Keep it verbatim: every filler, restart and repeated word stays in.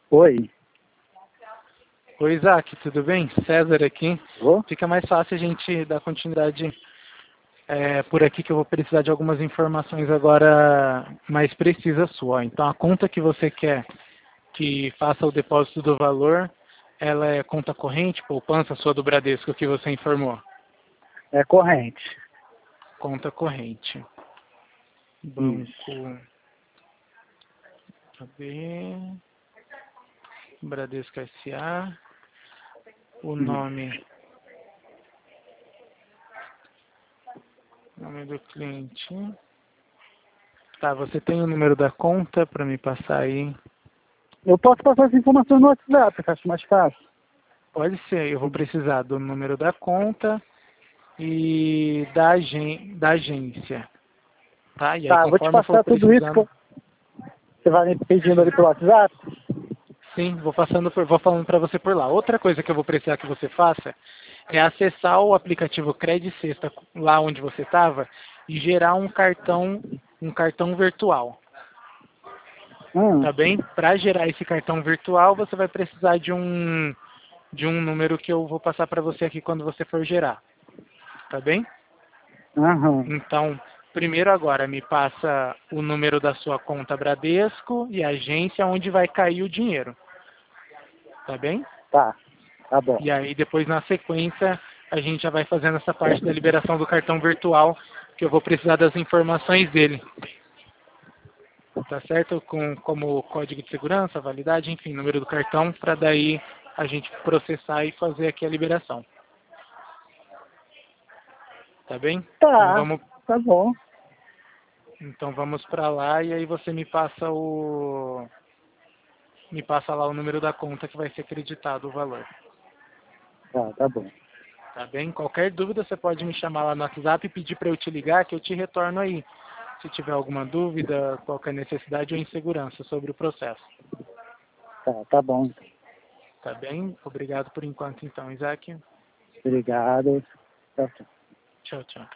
Oi. Oi, Isaac, tudo bem? César aqui. Ô? Fica mais fácil a gente dar continuidade é, por aqui, que eu vou precisar de algumas informações agora mais precisas sua. Então, a conta que você quer que faça o depósito do valor, ela é conta corrente, poupança sua do Bradesco que você informou? É corrente. Conta corrente. Banco. Isso. Cadê? Bradesco S A. O Isso. nome. Nome do cliente. Tá, você tem o número da conta para me passar aí? Eu posso passar essa informação no WhatsApp, que acho mais fácil. Pode ser, eu vou precisar do número da conta e da, agen da agência. Tá? E aí, Tá, eu vou te conforme eu for passar tudo isso que precisando, eu... Você vai me pedindo ali sim, pelo WhatsApp? sim, vou passando por, vou falando para você por lá. Outra coisa que eu vou precisar que você faça é acessar o aplicativo Credit Sexta lá onde você estava e gerar um cartão, um cartão virtual. Hum. Tá bem? Para gerar esse cartão virtual, você vai precisar de um de um número que eu vou passar para você aqui quando você for gerar. Tá bem? Aham. Então, primeiro agora me passa o número da sua conta Bradesco e a agência onde vai cair o dinheiro. Tá bem? Tá. Tá bom. E aí depois na sequência a gente já vai fazendo essa parte da liberação do cartão virtual, que eu vou precisar das informações dele. Tá certo? Com, como código de segurança, validade, enfim, número do cartão, para daí a gente processar e fazer aqui a liberação. Tá bem? Então Tá. vamos, Tá bom. então vamos para lá e aí você me passa o me passa lá o número da conta que vai ser acreditado o valor. Tá, tá bom. Tá bem? Qualquer dúvida você pode me chamar lá no WhatsApp e pedir para eu te ligar que eu te retorno aí. Se tiver alguma dúvida, qualquer necessidade ou insegurança sobre o processo. Tá, tá bom. Tá bem? Obrigado por enquanto então, Isaac. Obrigado. Tchau, tchau. Tchau, tchau.